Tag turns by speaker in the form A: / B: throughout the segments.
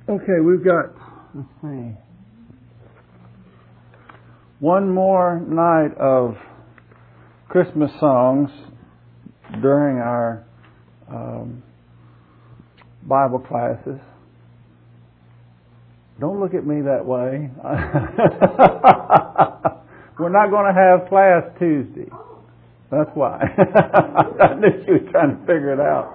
A: Okay, we've got, let's see, one more night of Christmas songs during our Bible classes. Don't look at me that way. We're not going to have class Tuesday. That's why. I knew she was trying to figure it out.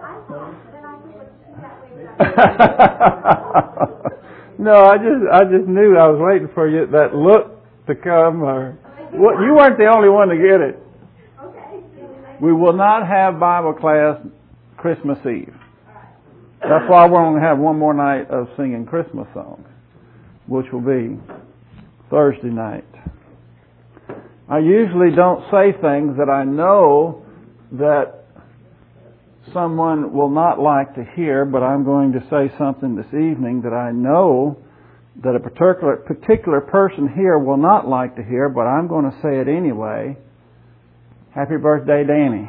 A: No, I just knew I was waiting for you, that look to come. Or well, you weren't the only one to get it. We will not have Bible class Christmas Eve. That's why we're going to have one more night of singing Christmas songs, which will be Thursday night. I usually don't say things that I know that someone will not like to hear, but I'm going to say something this evening that I know that a particular person here will not like to hear, but I'm going to say it anyway. Happy birthday, Danny.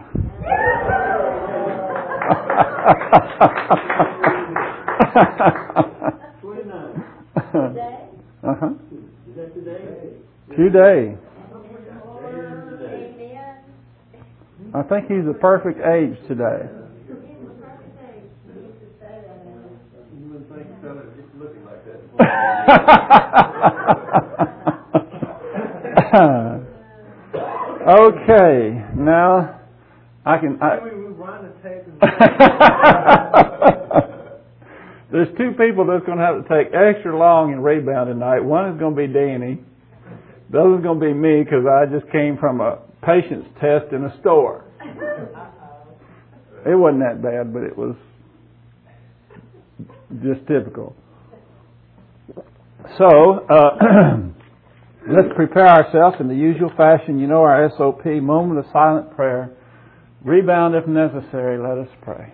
A: Uh-huh.
B: Is that today?
A: Today. I think he's the perfect age today. Okay, now I can. There's two people that's going to have to take extra long in rebound tonight. One is going to be Danny. The other is going to be me because I just came from a patience test in a store. It wasn't that bad, but it was just typical. So, let's prepare ourselves in the usual fashion. You know our SOP, moment of silent prayer. Rebound if necessary. Let us pray.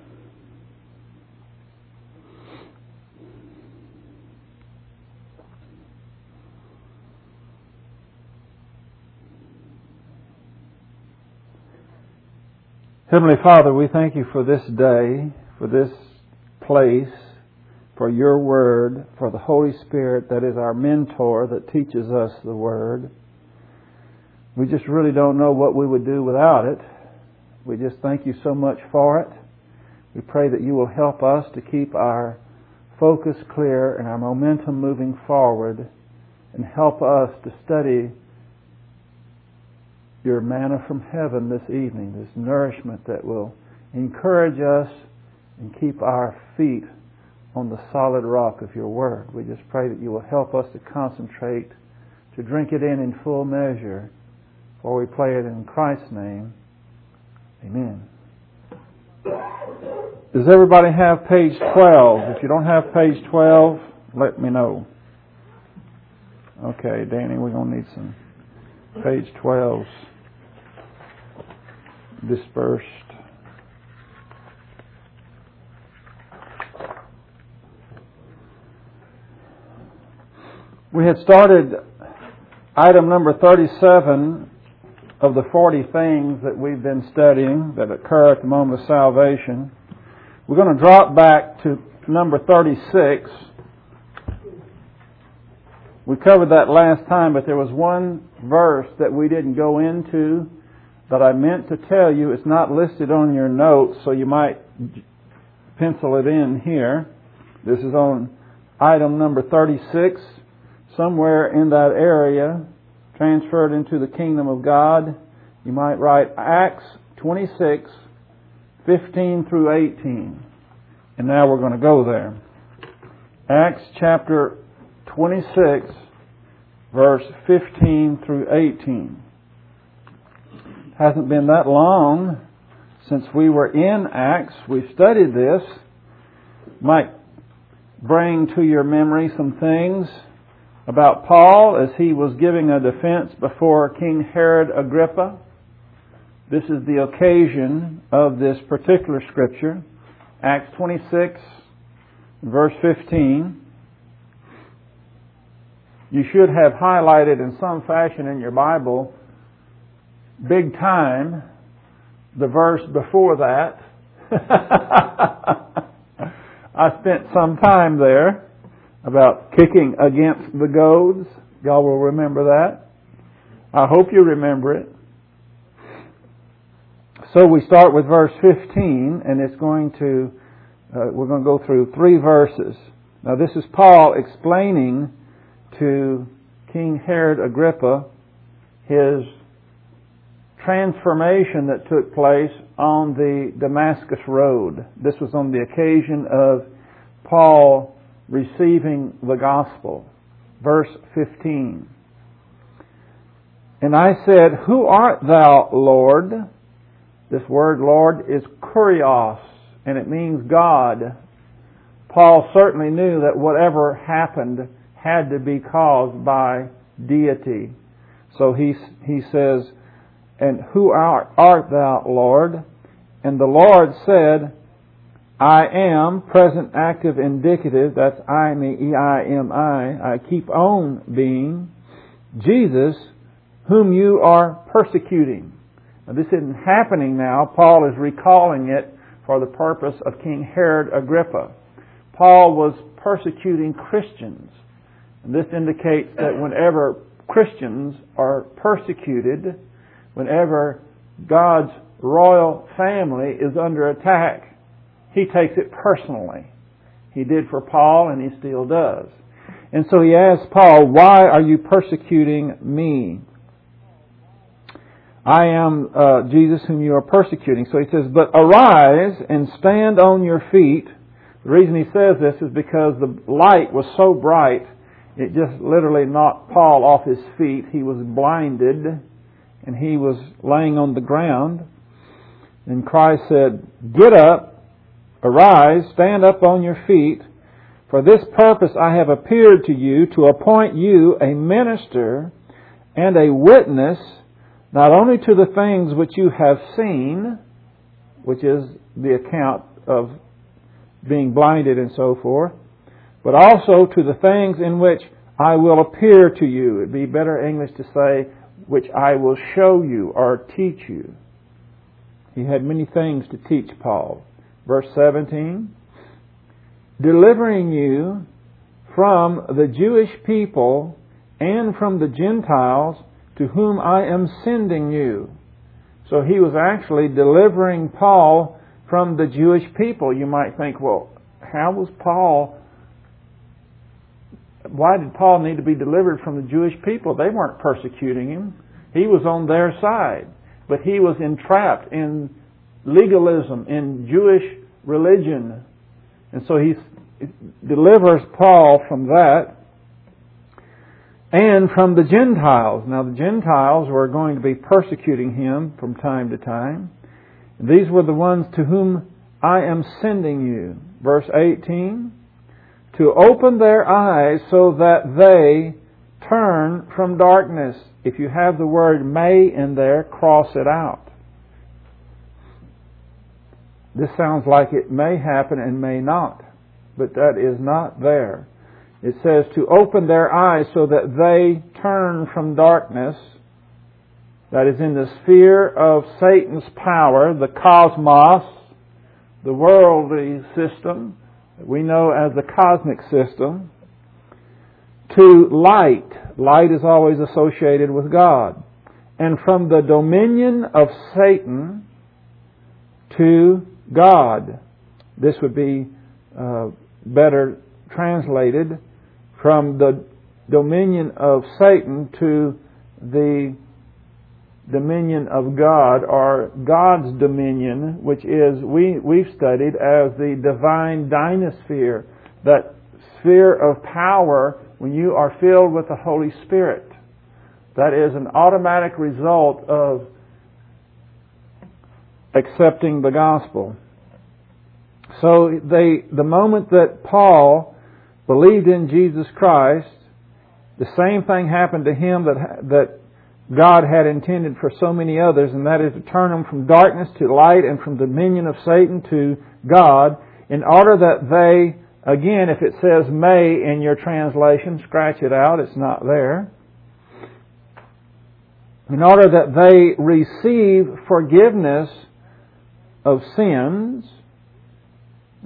A: Heavenly Father, we thank you for this day, for this place, for your word, for the Holy Spirit that is our mentor that teaches us the word. We just really don't know what we would do without it. We just thank you so much for it. We pray that you will help us to keep our focus clear and our momentum moving forward, and help us to study your manna from heaven this evening, this nourishment that will encourage us and keep our feet on the solid rock of your word. We just pray that you will help us to concentrate, to drink it in full measure, for we pray it in Christ's name. Amen. Does everybody have page 12? If you don't have page 12, let me know. Okay, Danny, we're going to need some page 12s dispersed. We had started item number 37 of the 40 things that we've been studying that occur at the moment of salvation. We're going to drop back to number 36. We covered that last time, but there was one verse that we didn't go into that I meant to tell you. It's not listed on your notes, so you might pencil it in here. This is on item number 36. Somewhere in that area, transferred into the kingdom of God, you might write Acts 26, 15 through 18. And now we're going to go there. Acts chapter 26, verse 15 through 18. Hasn't been that long since we were in Acts. We've studied this. Might bring to your memory some things about Paul as he was giving a defense before King Herod Agrippa. This is the occasion of this particular scripture. Acts 26, verse 15. You should have highlighted in some fashion in your Bible, big time, the verse before that. I spent some time there. about kicking against the goads. Y'all will remember that. I hope you remember it. So we start with verse 15, and it's going to, we're going to go through 3 verses. Now this is Paul explaining to King Herod Agrippa his transformation that took place on the Damascus Road. This was on the occasion of Paul receiving the gospel. Verse 15. And I said, Who art thou, Lord? This word Lord is kurios, and it means God. Paul certainly knew that whatever happened had to be caused by deity. So he says, And who art thou, Lord? And the Lord said, I am, present active indicative, that's I, me, E-I-M-I, I keep on being, Jesus, whom you are persecuting. Now this isn't happening now. Paul is recalling it for the purpose of King Herod Agrippa. Paul was persecuting Christians. And this indicates that whenever Christians are persecuted, whenever God's royal family is under attack, He takes it personally. He did for Paul, and He still does. And so he asked Paul, Why are you persecuting me? I am Jesus whom you are persecuting. So he says, But arise and stand on your feet. The reason he says this is because the light was so bright, it just literally knocked Paul off his feet. He was blinded, and he was laying on the ground. And Christ said, Get up, arise, stand up on your feet. For this purpose I have appeared to you, to appoint you a minister and a witness, not only to the things which you have seen, which is the account of being blinded and so forth, but also to the things in which I will appear to you. It'd be better English to say, which I will show you or teach you. He had many things to teach Paul. Verse 17, delivering you from the Jewish people and from the Gentiles to whom I am sending you. So he was actually delivering Paul from the Jewish people. You might think, well, why did Paul need to be delivered from the Jewish people? They weren't persecuting him. He was on their side. But he was entrapped in legalism, in Jewish religion. And so he delivers Paul from that. And from the Gentiles. Now the Gentiles were going to be persecuting him from time to time. These were the ones to whom I am sending you. Verse 18. To open their eyes so that they turn from darkness. If you have the word may in there, cross it out. This sounds like it may happen and may not. But that is not there. It says to open their eyes so that they turn from darkness, that is in the sphere of Satan's power, the cosmos, the worldly system, that we know as the cosmic system, to light. Light is always associated with God. And from the dominion of Satan to God. This would be better translated, from the dominion of Satan to the dominion of God, or God's dominion, which is, we've studied as the divine dynasphere, that sphere of power when you are filled with the Holy Spirit. That is an automatic result of accepting the gospel. So the moment that Paul believed in Jesus Christ, the same thing happened to him that God had intended for so many others, and that is to turn them from darkness to light and from the dominion of Satan to God, in order that they, again, if it says may in your translation, scratch it out, it's not there. In order that they receive forgiveness of sins.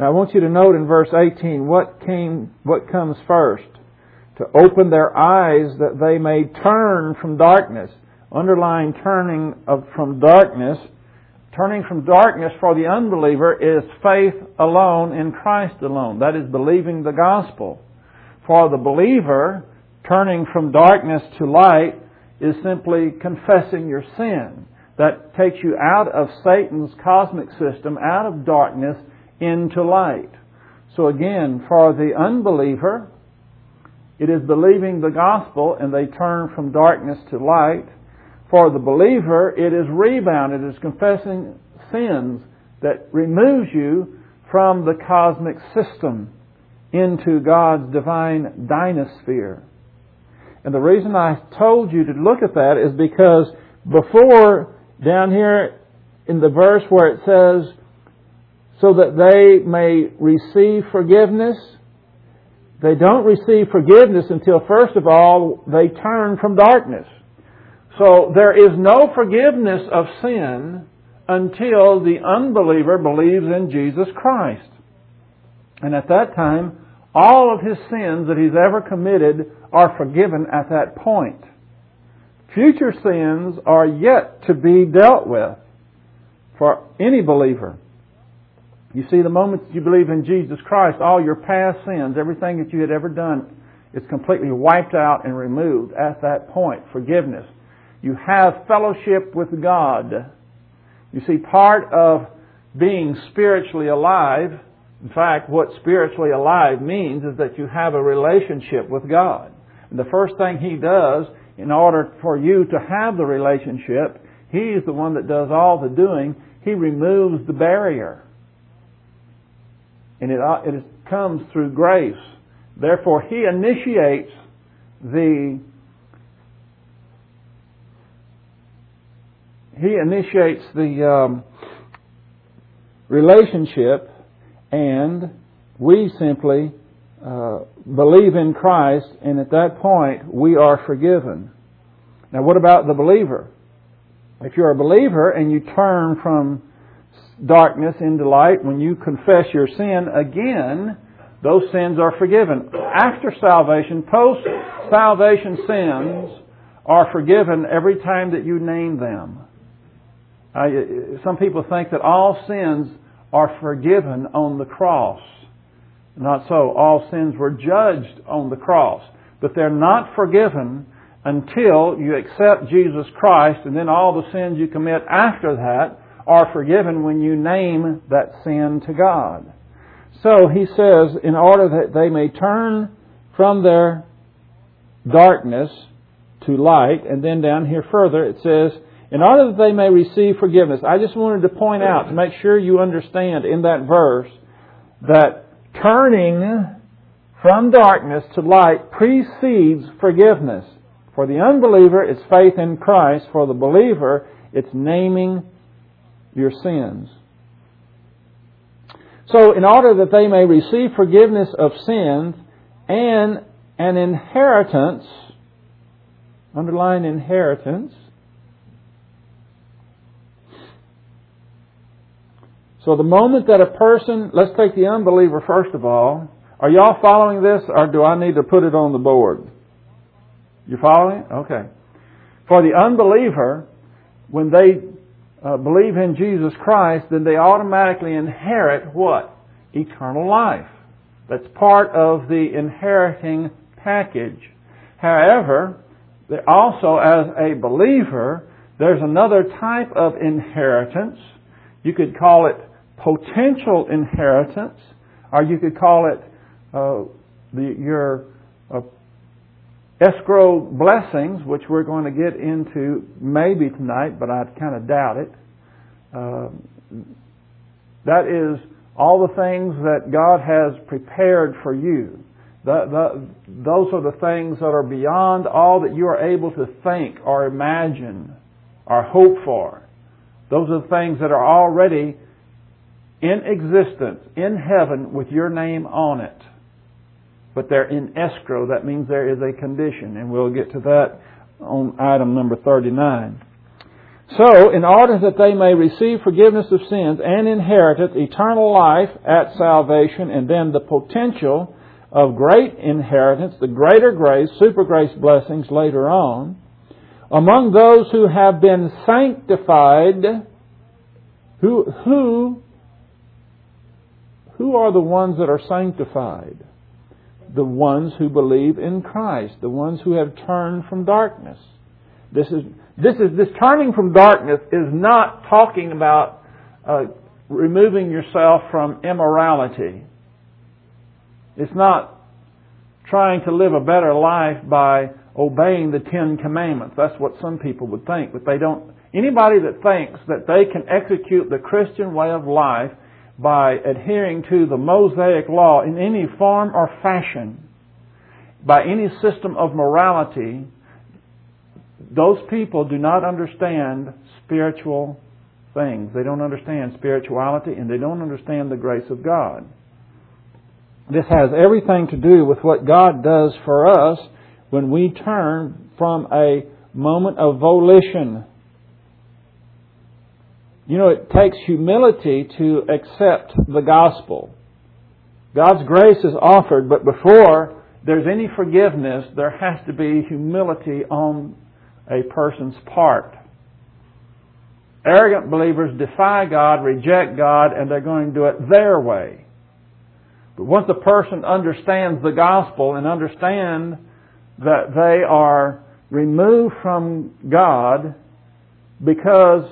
A: Now I want you to note in verse 18 what comes first. To open their eyes that they may turn from darkness. Underlying from darkness. Turning from darkness for the unbeliever is faith alone in Christ alone. That is believing the gospel. For the believer, turning from darkness to light is simply confessing your sin. That takes you out of Satan's cosmic system, out of darkness, into light. So again, for the unbeliever, it is believing the gospel and they turn from darkness to light. For the believer, it is rebound. It is confessing sins that removes you from the cosmic system into God's divine dynasphere. And the reason I told you to look at that is because before, down here in the verse where it says, so that they may receive forgiveness, they don't receive forgiveness until, first of all, they turn from darkness. So there is no forgiveness of sin until the unbeliever believes in Jesus Christ. And at that time, all of his sins that he's ever committed are forgiven at that point. Future sins are yet to be dealt with for any believer. You see, the moment you believe in Jesus Christ, all your past sins, everything that you had ever done, is completely wiped out and removed at that point. Forgiveness. You have fellowship with God. You see, part of being spiritually alive, in fact, what spiritually alive means is that you have a relationship with God. And the first thing He does, in order for you to have the relationship, He is the one that does all the doing. He removes the barrier. And it comes through grace. Therefore, He initiates the relationship, and we simply believe in Christ, and at that point we are forgiven. Now, what about the believer? If you're a believer and you turn from darkness into light, when you confess your sin again, those sins are forgiven. After salvation, post-salvation sins are forgiven every time that you name them. Some people think that all sins are forgiven on the cross. Not so. All sins were judged on the cross. But they're not forgiven until you accept Jesus Christ, and then all the sins you commit after that are forgiven when you name that sin to God. So he says, in order that they may turn from their darkness to light, and then down here further it says, in order that they may receive forgiveness. I just wanted to point out, to make sure you understand in that verse, that turning from darkness to light precedes forgiveness. For the unbeliever, it's faith in Christ. For the believer, it's naming your sins. So, in order that they may receive forgiveness of sins and an inheritance, underline inheritance. So the moment that a person, let's take the unbeliever first of all. Are y'all following this, or do I need to put it on the board? You following? Okay. For the unbeliever, when they believe in Jesus Christ, then they automatically inherit what? Eternal life. That's part of the inheriting package. However, also as a believer, there's another type of inheritance. You could call it potential inheritance, or you could call it your escrow blessings, which we're going to get into maybe tonight, but I kind of doubt it. That is all the things that God has prepared for you. Those are the things that are beyond all that you are able to think or imagine or hope for. Those are the things that are already in existence in heaven with your name on it. But they're in escrow. That means there is a condition. And we'll get to that on item number 39. So, in order that they may receive forgiveness of sins and inherit eternal life at salvation, and then the potential of great inheritance, the greater grace, super grace blessings later on, among those who have been sanctified, who are the ones that are sanctified? The ones who believe in Christ, the ones who have turned from darkness. This turning from darkness is not talking about removing yourself from immorality. It's not trying to live a better life by obeying the Ten Commandments. That's what some people would think, but they don't. Anybody that thinks that they can execute the Christian way of life by adhering to the Mosaic law in any form or fashion, by any system of morality, those people do not understand spiritual things. They don't understand spirituality, and they don't understand the grace of God. This has everything to do with what God does for us when we turn from a moment of volition. You know, it takes humility to accept the gospel. God's grace is offered, but before there's any forgiveness, there has to be humility on a person's part. Arrogant believers defy God, reject God, and they're going to do it their way. But once a person understands the gospel and understands that they are removed from God because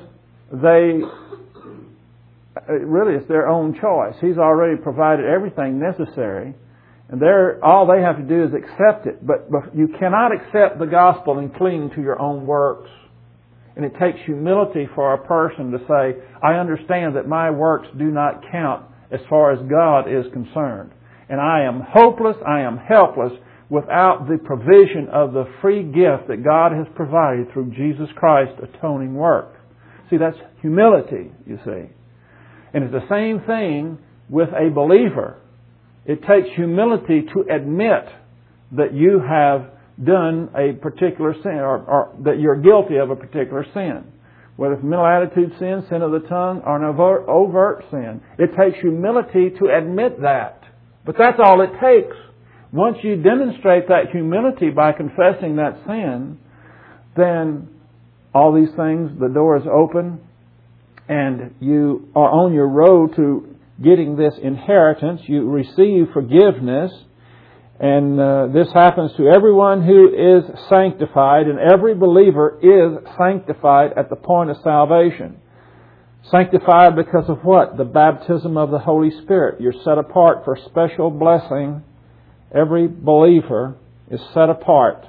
A: really it's their own choice. He's already provided everything necessary, and all they have to do is accept it. But you cannot accept the gospel and cling to your own works. And it takes humility for a person to say, I understand that my works do not count as far as God is concerned. And I am hopeless, I am helpless without the provision of the free gift that God has provided through Jesus Christ's atoning work. See, that's humility, you see. And it's the same thing with a believer. It takes humility to admit that you have done a particular sin, or that you're guilty of a particular sin. Whether it's mental attitude sin, sin of the tongue, or an overt sin. It takes humility to admit that. But that's all it takes. Once you demonstrate that humility by confessing that sin, then all these things, the door is open, and you are on your road to getting this inheritance. You receive forgiveness, and this happens to everyone who is sanctified, and every believer is sanctified at the point of salvation. Sanctified because of what? The baptism of the Holy Spirit. You're set apart for special blessing. Every believer is set apart.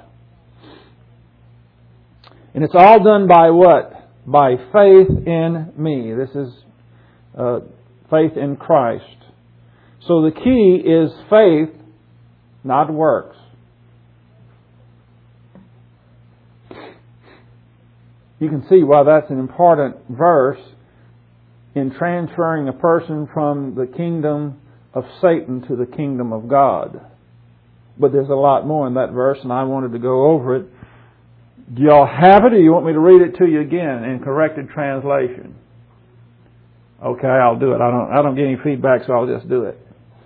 A: And it's all done by what? By faith in me. This is faith in Christ. So the key is faith, not works. You can see why that's an important verse in transferring a person from the kingdom of Satan to the kingdom of God. But there's a lot more in that verse, and I wanted to go over it. Do y'all have it, or you want me to read it to you again in corrected translation? Okay, I'll do it. I don't get any feedback, so I'll just do it.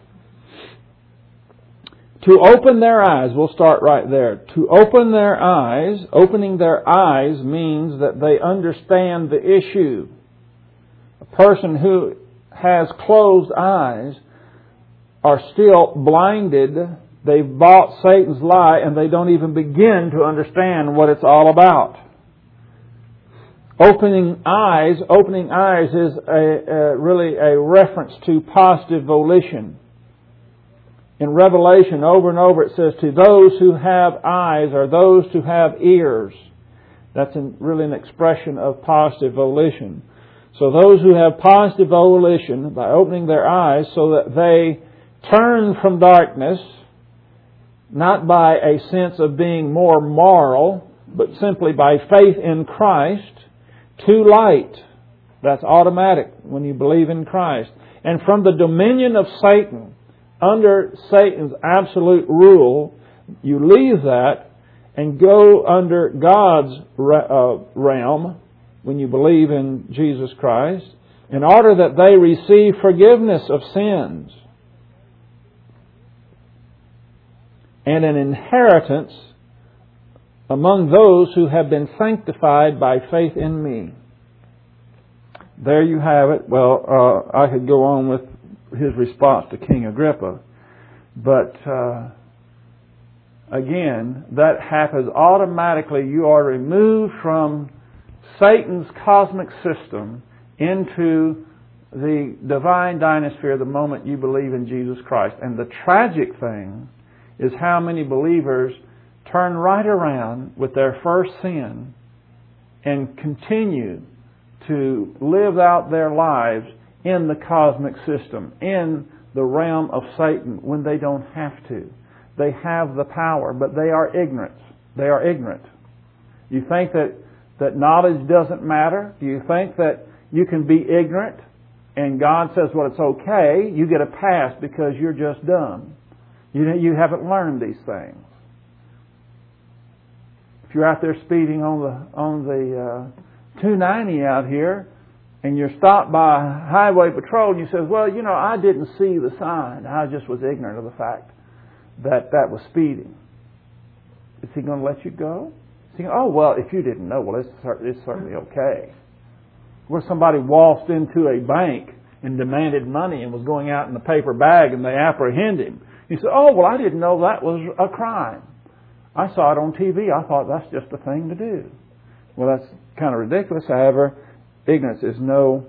A: To open their eyes, we'll start right there. To open their eyes, opening their eyes means that they understand the issue. A person who has closed eyes are still blinded. They've bought Satan's lie, and they don't even begin to understand what it's all about. Opening eyes is really a reference to positive volition. In Revelation, over and over, it says, to those who have eyes, or those who have ears. That's really an expression of positive volition. So those who have positive volition, by opening their eyes so that they turn from darkness, not by a sense of being more moral, but simply by faith in Christ, to light. That's automatic when you believe in Christ. And from the dominion of Satan, under Satan's absolute rule, you leave that and go under God's realm.
C: when you believe in Jesus Christ, in order that they receive forgiveness of sins and an inheritance among those who have been sanctified by faith in me. There you have it. Well, I could go on with his response to King Agrippa. But again, that happens automatically. You are removed from Satan's cosmic system into the divine dynasphere the moment you believe in Jesus Christ. And the tragic thing is how many believers turn right around with their first sin and continue to live out their lives in the cosmic system, in the realm of Satan, when they don't have to. They have the power, but they are ignorant. They are ignorant. You think that knowledge doesn't matter? Do you think that you can be ignorant and God says, well, it's okay, you get a pass because you're just dumb? You haven't learned these things. If you're out there speeding on the 290 out here, and you're stopped by highway patrol, and you say, well, I didn't see the sign. I just was ignorant of the fact that was speeding. Is he going to let you go? Is he going, oh, well, if you didn't know, well, it's certainly okay. Where somebody waltzed into a bank and demanded money and was going out in a paper bag and they apprehend him. He said, oh, well, I didn't know that was a crime. I saw it on TV. I thought that's just a thing to do. Well, that's kind of ridiculous. However, ignorance is no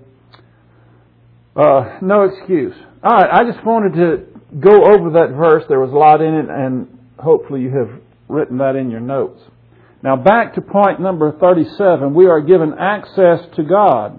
C: excuse. All right, I just wanted to go over that verse. There was a lot in it, and hopefully you have written that in your notes. Now, back to point number 37. We are given access to God.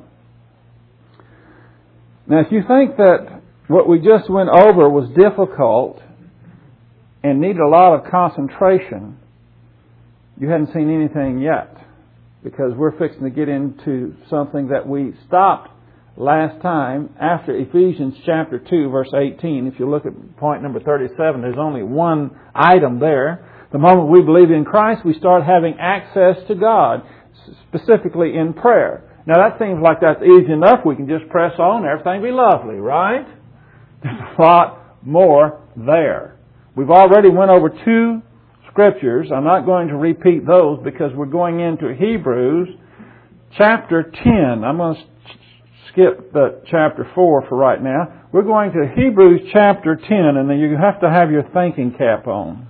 C: Now, if you think that what we just went over was difficult and needed a lot of concentration, you hadn't seen anything yet. Because we're fixing to get into something that we stopped last time after Ephesians chapter 2, verse 18. If you look at point number 37, there's only one item there. The moment we believe in Christ, we start having access to God, specifically in prayer. Now that seems like that's easy enough. We can just press on, everything will be lovely, right? There's a lot more there. We've already went over two Scriptures. I'm not going to repeat those because we're going into Hebrews chapter 10. I'm going to skip the chapter 4 for right now. We're going to Hebrews chapter 10, and then you have to have your thinking cap on.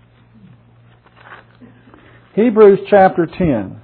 C: Hebrews chapter 10.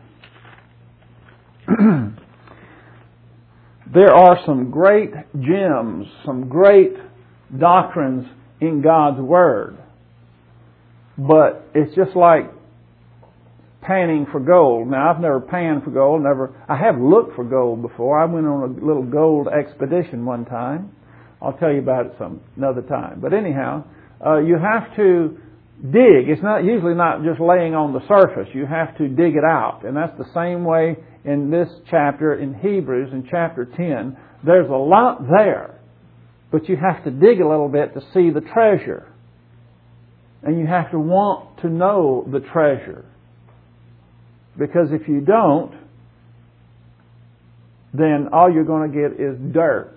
C: There are some great gems, some great doctrines in God's Word. But it's just like panning for gold. Now, I've never panned for gold. I have looked for gold before. I went on a little gold expedition one time. I'll tell you about it another time. But anyhow, you have to dig. It's usually not just laying on the surface. You have to dig it out. And that's the same way in this chapter in Hebrews, in chapter 10. There's a lot there. But you have to dig a little bit to see the treasure. And you have to want to know the treasure. Because if you don't, then all you're going to get is dirt.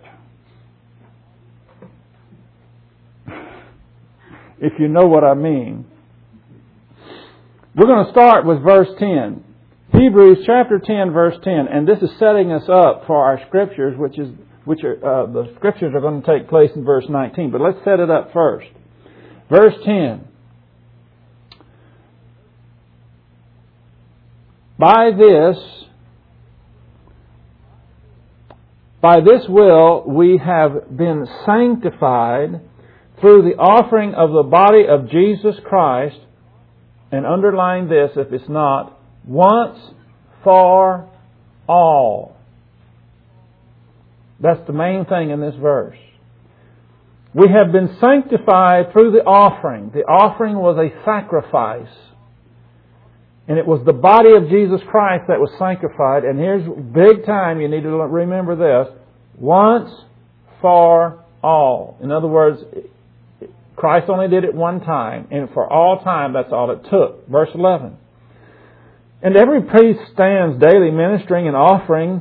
C: If you know what I mean. We're going to start with verse 10. Hebrews chapter 10, verse 10. And this is setting us up for our Scriptures, the Scriptures are going to take place in verse 19. But let's set it up first. Verse 10. By this will we have been sanctified through the offering of the body of Jesus Christ, and underline this if it's not, once for all. That's the main thing in this verse. We have been sanctified through the offering. The offering was a sacrifice. And it was the body of Jesus Christ that was sanctified. And here's big time, you need to remember this. Once for all. In other words, Christ only did it one time. And for all time, that's all it took. Verse 11. And every priest stands daily ministering and offering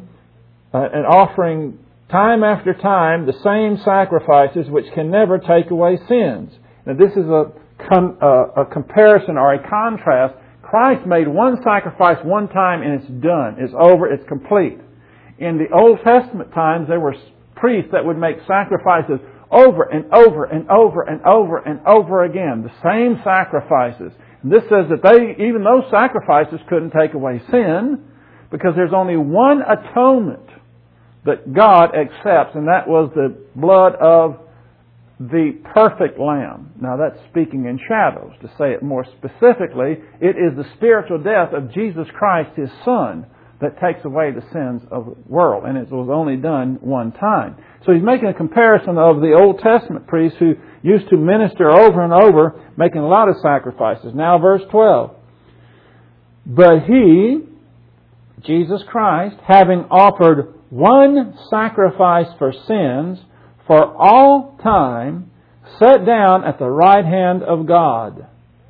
C: time after time the same sacrifices which can never take away sins. Now this is a comparison or a contrast. Christ made one sacrifice one time and it's done. It's over. It's complete. In the Old Testament times, there were priests that would make sacrifices over and over and over and over and over again. The same sacrifices. And this says that even those sacrifices couldn't take away sin because there's only one atonement that God accepts, and that was the blood of the perfect Lamb. Now that's speaking in shadows. To say it more specifically, it is the spiritual death of Jesus Christ, His Son, that takes away the sins of the world. And it was only done one time. So he's making a comparison of the Old Testament priests who used to minister over and over, making a lot of sacrifices. Now verse 12. But He, Jesus Christ, having offered one sacrifice for sins for all time, sat down at the right hand of God.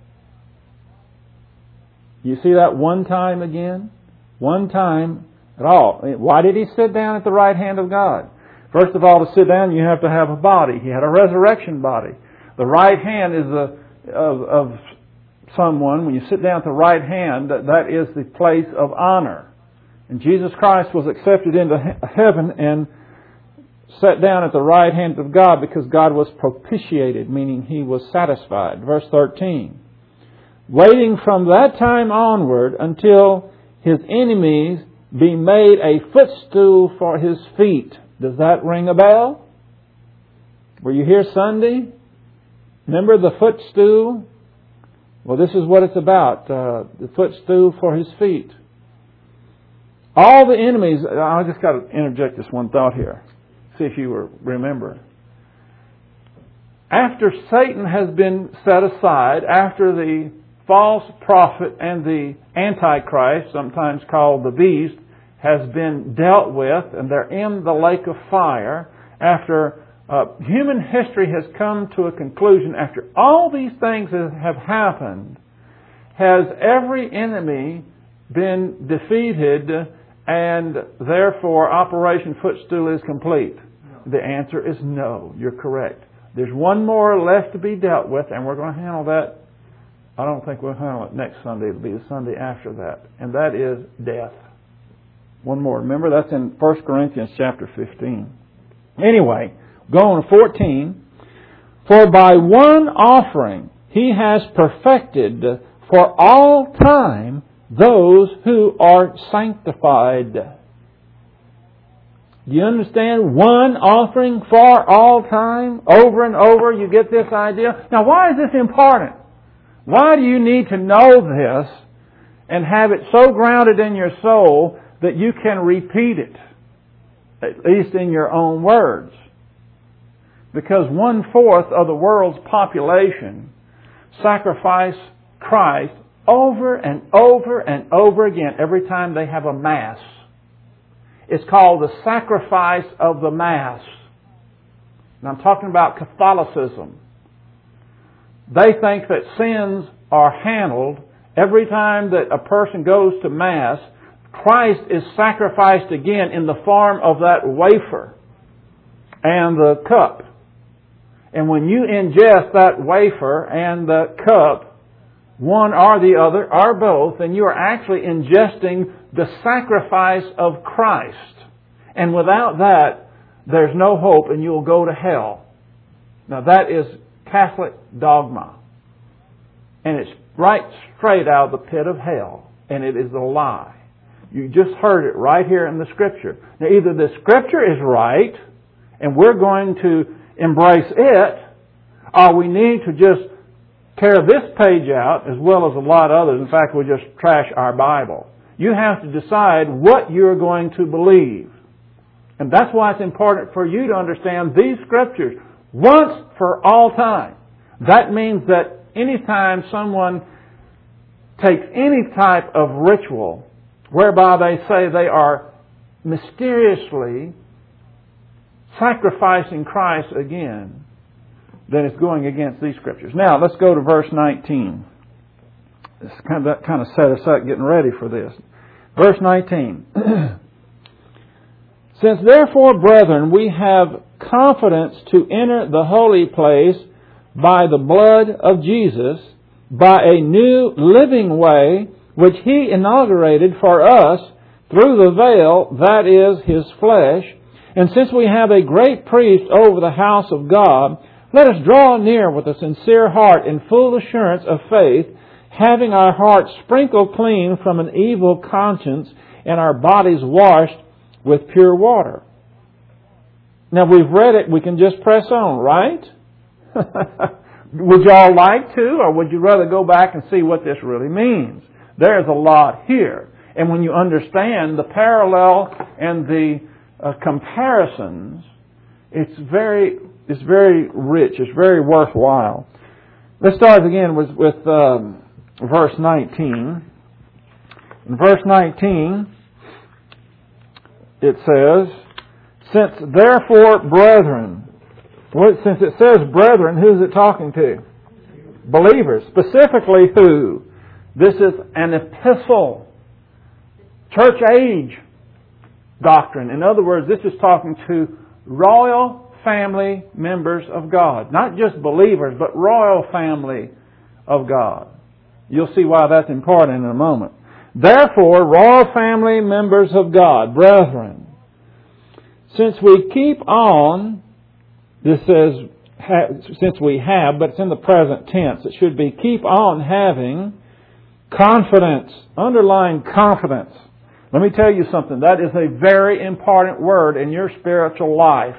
C: You see that one time again? One time at all. Why did He sit down at the right hand of God? First of all, to sit down, you have to have a body. He had a resurrection body. The right hand is of someone. When you sit down at the right hand, that is the place of honor. And Jesus Christ was accepted into heaven and sat down at the right hand of God because God was propitiated, meaning He was satisfied. Verse 13. Waiting from that time onward until His enemies be made a footstool for His feet. Does that ring a bell? Were you here Sunday? Remember the footstool? Well, this is what it's about. The footstool for His feet. All the enemies... I just got to interject this one thought here. See if you remember. After Satan has been set aside, after the false prophet and the Antichrist, sometimes called the beast, has been dealt with, and they're in the lake of fire, after human history has come to a conclusion, after all these things have happened, has every enemy been defeated and therefore Operation Footstool is complete? No. The answer is no. You're correct. There's one more left to be dealt with, and we're going to handle that. I don't think we'll handle it next Sunday. It'll be the Sunday after that. And that is death. One more. Remember, that's in 1 Corinthians chapter 15. Anyway, go on to 14. For by one offering He has perfected for all time those who are sanctified. Do you understand? One offering for all time, over and over. You get this idea? Now, why is this important? Why do you need to know this and have it so grounded in your soul that you can repeat it, at least in your own words? Because 1/4 of the world's population sacrifice Christ over and over and over again every time they have a Mass. It's called the sacrifice of the Mass. And I'm talking about Catholicism. They think that sins are handled every time that a person goes to Mass. Christ is sacrificed again in the form of that wafer and the cup. And when you ingest that wafer and the cup, one or the other, or both, then you are actually ingesting the sacrifice of Christ. And without that, there's no hope and you'll go to hell. Now that is Catholic dogma. And it's right straight out of the pit of hell. And it is a lie. You just heard it right here in the Scripture. Now either the Scripture is right, and we're going to embrace it, or we need to just tear this page out as well as a lot of others. In fact, we'll just trash our Bible. You have to decide what you're going to believe. And that's why it's important for you to understand these Scriptures once for all time. That means that anytime someone takes any type of ritual whereby they say they are mysteriously sacrificing Christ again, then it's going against these Scriptures. Now, let's go to verse 19. that kind of set us up getting ready for this. Verse 19. Since therefore, brethren, we have confidence to enter the holy place by the blood of Jesus, by a new living way, which He inaugurated for us through the veil, that is, His flesh. And since we have a great priest over the house of God, let us draw near with a sincere heart in full assurance of faith, having our hearts sprinkled clean from an evil conscience and our bodies washed with pure water. Now we've read it, we can just press on, right? Would y'all like to, or would you rather go back and see what this really means? There's a lot here. And when you understand the parallel and the comparisons, it's very rich. It's very worthwhile. Let's start again with verse 19. In verse 19, it says, since therefore, brethren, since it says brethren, who's it talking to? Believers. Specifically who? This is an epistle. Church age doctrine. In other words, this is talking to royal family members of God. Not just believers, but royal family of God. You'll see why that's important in a moment. Therefore, royal family members of God, brethren, since we keep on, this says, since we have, but it's in the present tense. It should be keep on having confidence. Underline confidence. Let me tell you something. That is a very important word in your spiritual life.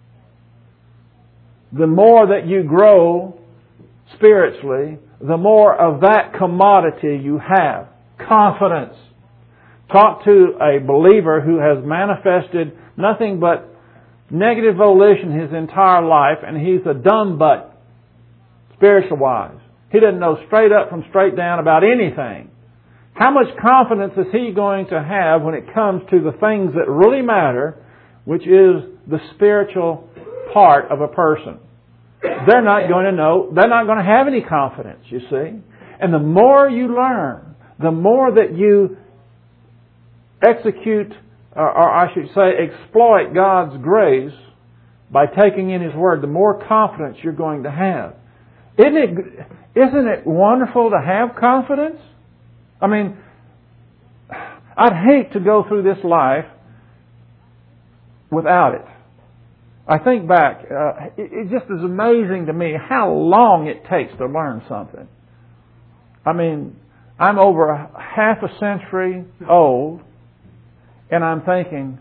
C: The more that you grow spiritually, the more of that commodity you have. Confidence. Talk to a believer who has manifested nothing but negative volition his entire life, and he's a dumb butt, spiritual-wise. He doesn't know straight up from straight down about anything. How much confidence is he going to have when it comes to the things that really matter, which is the spiritual part of a person? They're not going to know, they're not going to have any confidence, you see. And the more you learn, the more that you execute, or I should say exploit God's grace by taking in His Word, the more confidence you're going to have. Isn't it wonderful to have confidence? I mean, I'd hate to go through this life without it. I think back, it just is amazing to me how long it takes to learn something. I mean, I'm over half a century old, and I'm thinking,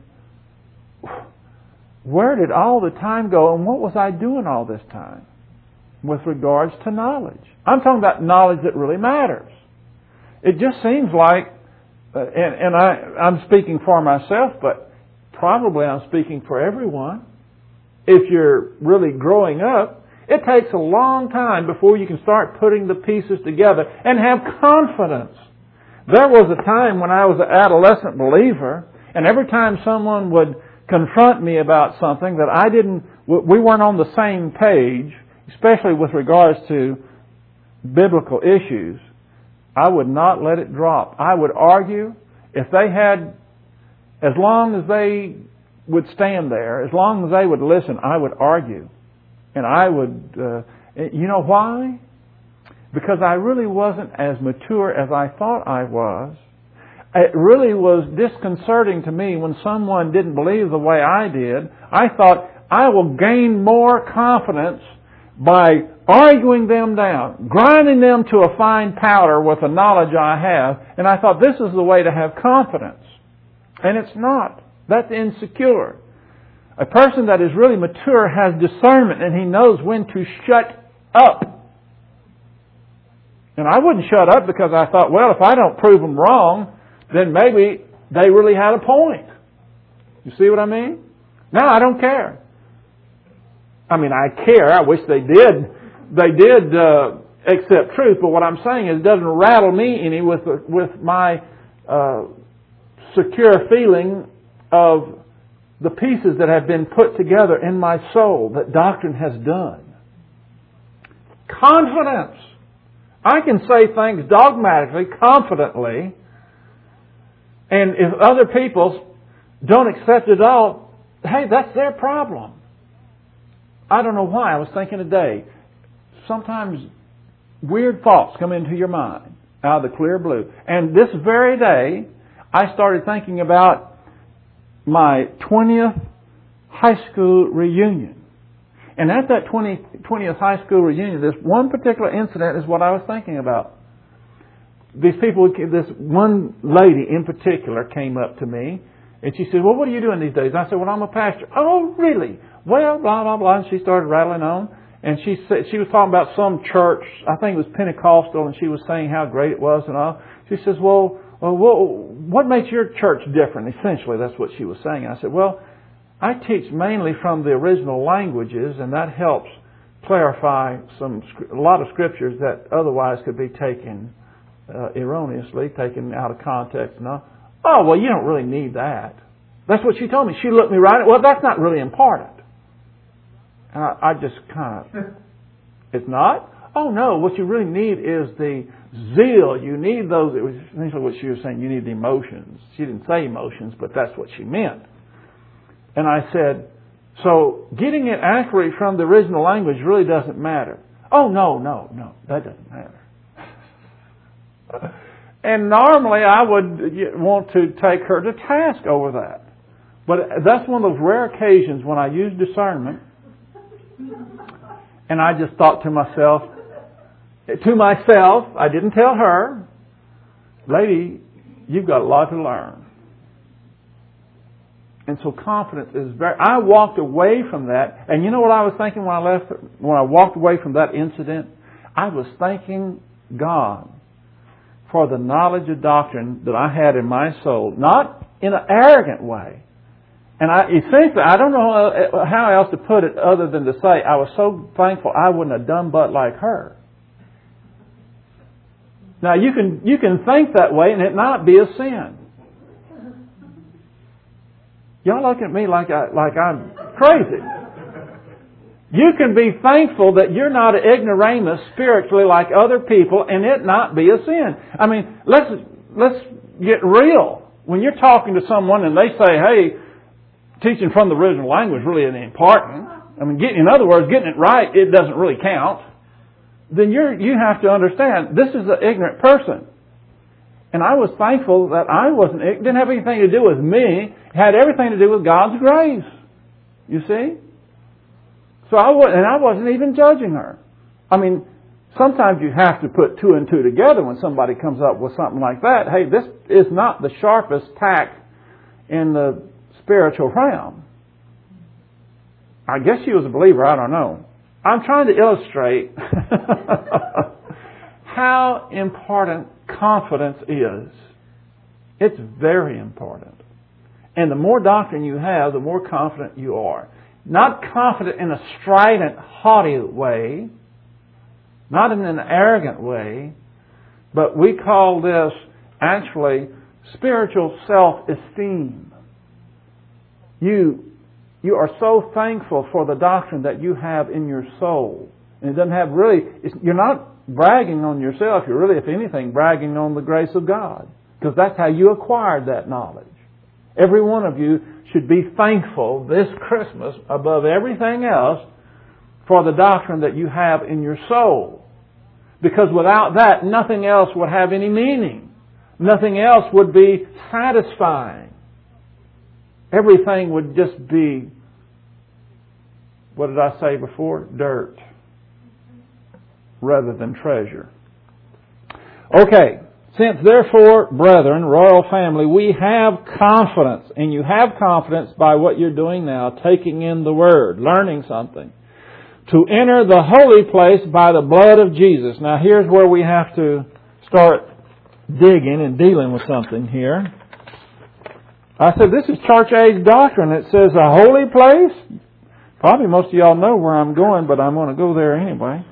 C: where did all the time go, and what was I doing all this time with regards to knowledge? I'm talking about knowledge that really matters. It just seems like, and I'm speaking for myself, but probably I'm speaking for everyone. If you're really growing up, it takes a long time before you can start putting the pieces together and have confidence. There was a time when I was an adolescent believer, and every time someone would confront me about something that we weren't on the same page, especially with regards to biblical issues, I would not let it drop. I would argue. If they had, as long as they would stand there, as long as they would listen, I would argue. And I would, you know why? Because I really wasn't as mature as I thought I was. It really was disconcerting to me when someone didn't believe the way I did. I thought, I will gain more confidence by arguing them down, grinding them to a fine powder with the knowledge I have. And I thought, this is the way to have confidence. And it's not. That's insecure. A person that is really mature has discernment, and he knows when to shut up. And I wouldn't shut up because I thought, well, if I don't prove them wrong, then maybe they really had a point. You see what I mean? No, I don't care. I mean, I care. I wish they did. They did accept truth. But what I'm saying is, it doesn't rattle me any with my secure feeling of the pieces that have been put together in my soul that doctrine has done. Confidence. I can say things dogmatically, confidently, and if other people don't accept it all, hey, that's their problem. I don't know why. I was thinking today, sometimes weird thoughts come into your mind out of the clear blue. And this very day, I started thinking about my 20th high school reunion. And at that 20th high school reunion, this one particular incident is what I was thinking about. These people, this one lady in particular came up to me, and she said, well, what are you doing these days? And I said, well, I'm a pastor. Oh, really? Well, blah, blah, blah. And she started rattling on. And she said, she was talking about some church, I think it was Pentecostal, and she was saying how great it was and all. She says, well, what makes your church different? Essentially, that's what she was saying. And I said, well, I teach mainly from the original languages, and that helps clarify a lot of scriptures that otherwise could be taken erroneously, taken out of context and all. Oh, well, you don't really need that. That's what she told me. She looked me right at, well, that's not really important. And I just kind of, it's not? Oh, no, what you really need is the zeal. You need those, it was essentially what she was saying, you need the emotions. She didn't say emotions, but that's what she meant. And I said, so getting it accurately from the original language really doesn't matter. Oh, no, that doesn't matter. And normally I would want to take her to task over that. But that's one of those rare occasions when I use discernment. And I just thought to myself, I didn't tell her, lady, you've got a lot to learn. And so confidence is I walked away from that. And you know what I was thinking when I walked away from that incident? I was thanking God for the knowledge of doctrine that I had in my soul, not in an arrogant way. And essentially, I don't know how else to put it other than to say I was so thankful I wouldn't have done but like her. Now you can think that way and it not be a sin. Y'all look at me like I'm crazy. You can be thankful that you're not an ignoramus spiritually like other people and it not be a sin. I mean, let's get real. When you're talking to someone and they say, hey, teaching from the original language really isn't important. I mean, in other words, getting it right, it doesn't really count. Then you have to understand, this is an ignorant person. And I was thankful that it didn't have anything to do with me. It had everything to do with God's grace. You see? So I wasn't even judging her. I mean, sometimes you have to put two and two together when somebody comes up with something like that. Hey, this is not the sharpest tack in the spiritual realm. I guess she was a believer, I don't know. I'm trying to illustrate how important confidence is. It's very important. And the more doctrine you have, the more confident you are. Not confident in a strident, haughty way, not in an arrogant way, but we call this actually spiritual self-esteem. You are so thankful for the doctrine that you have in your soul. And it doesn't have you're not bragging on yourself. You're really, if anything, bragging on the grace of God. Because that's how you acquired that knowledge. Every one of you should be thankful this Christmas above everything else for the doctrine that you have in your soul. Because without that, nothing else would have any meaning. Nothing else would be satisfying. Everything would just be, what did I say before? Dirt. Rather than treasure. Okay. Since therefore, brethren, royal family, we have confidence, and you have confidence by what you're doing now, taking in the Word, learning something, to enter the holy place by the blood of Jesus. Now here's where we have to start digging and dealing with something here. I said, this is church age doctrine. It says a holy place. Probably most of y'all know where I'm going, but I'm going to go there anyway.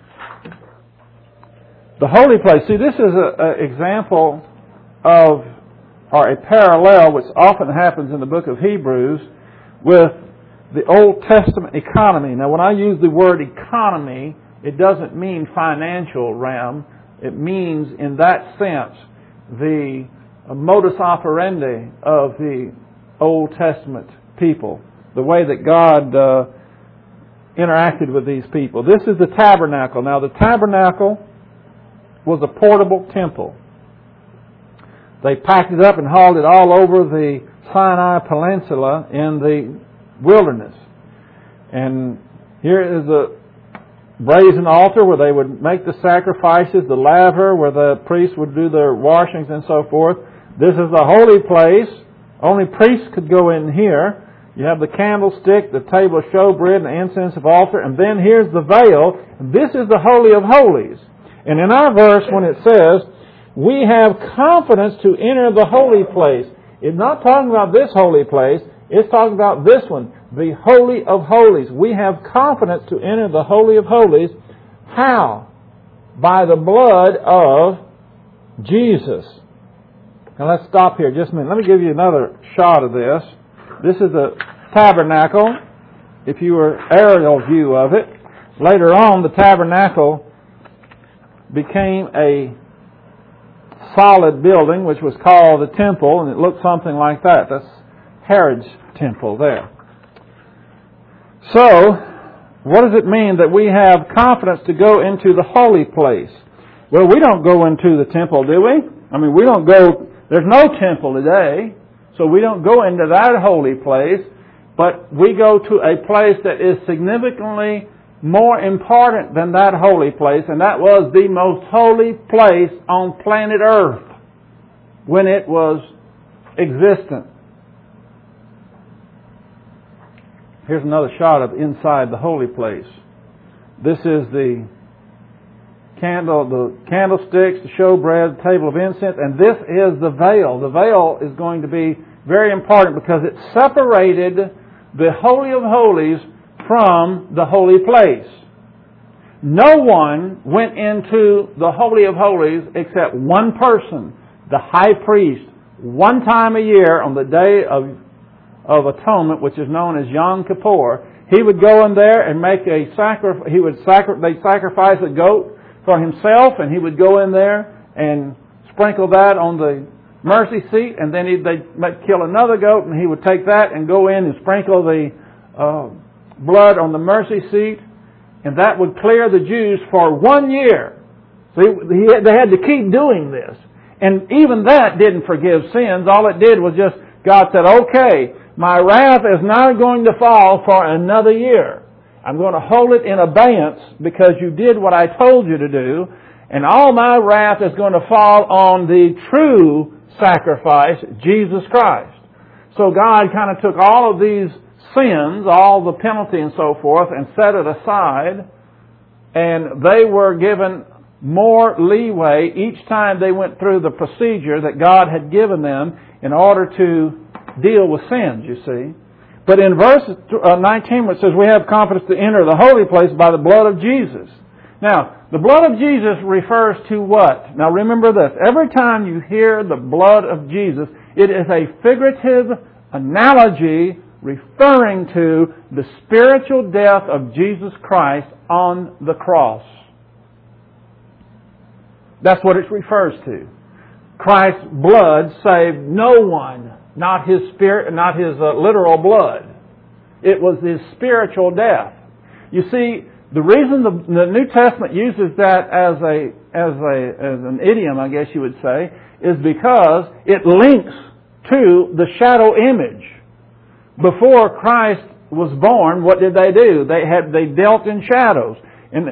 C: The holy place. See, this is an example of, or a parallel, which often happens in the book of Hebrews, with the Old Testament economy. Now, when I use the word economy, it doesn't mean financial realm. It means, in that sense, the modus operandi of the Old Testament people, the way that God interacted with these people. This is the tabernacle. Now, the tabernacle was a portable temple. They packed it up and hauled it all over the Sinai Peninsula in the wilderness. And here is a brazen altar where they would make the sacrifices, the laver where the priests would do their washings and so forth. This is the holy place. Only priests could go in here. You have the candlestick, the table of showbread, and the incense of altar, and then here's the veil. This is the Holy of Holies. And in our verse, when it says, we have confidence to enter the holy place, it's not talking about this holy place, it's talking about this one, the Holy of Holies. We have confidence to enter the Holy of Holies. How? By the blood of Jesus. Now let's stop here just a minute. Let me give you another shot of this. This is a tabernacle, if you were aerial view of it. Later on, the tabernacle became a solid building, which was called the temple, and it looked something like that. That's Herod's temple there. So, what does it mean that we have confidence to go into the holy place? Well, we don't go into the temple, do we? I mean, we don't go, there's no temple today, so we don't go into that holy place, but we go to a place that is significantly more important than that holy place, and that was the most holy place on planet Earth when it was existent. Here's another shot of inside the holy place. This is the candlesticks, the showbread, the table of incense, and this is the veil. The veil is going to be very important because it separated the Holy of Holies from the holy place. No one went into the Holy of Holies except one person, the high priest, one time a year on the Day of Atonement, which is known as Yom Kippur. He would go in there and make a sacrifice. They'd sacrifice a goat for himself, and he would go in there and sprinkle that on the mercy seat, and then they'd kill another goat, and he would take that and go in and sprinkle the blood on the mercy seat, and that would clear the Jews for 1 year. See, they had to keep doing this. And even that didn't forgive sins. All it did was just, God said, okay, my wrath is not going to fall for another year. I'm going to hold it in abeyance because you did what I told you to do, and all my wrath is going to fall on the true sacrifice, Jesus Christ. So God kind of took all of these sins, all the penalty and so forth, and set it aside, and they were given more leeway each time they went through the procedure that God had given them in order to deal with sins, you see. But in verse 19, it says, we have confidence to enter the holy place by the blood of Jesus. Now, the blood of Jesus refers to what? Now remember this. Every time you hear the blood of Jesus, it is a figurative analogy referring to the spiritual death of Jesus Christ on the cross. That's what it refers to. Christ's blood saved no one, not his spirit, not his literal blood. It was his spiritual death. You see, the reason the New Testament uses that as an idiom, I guess you would say, is because it links to the shadow image. Before Christ was born, what did they do? They dealt in shadows, in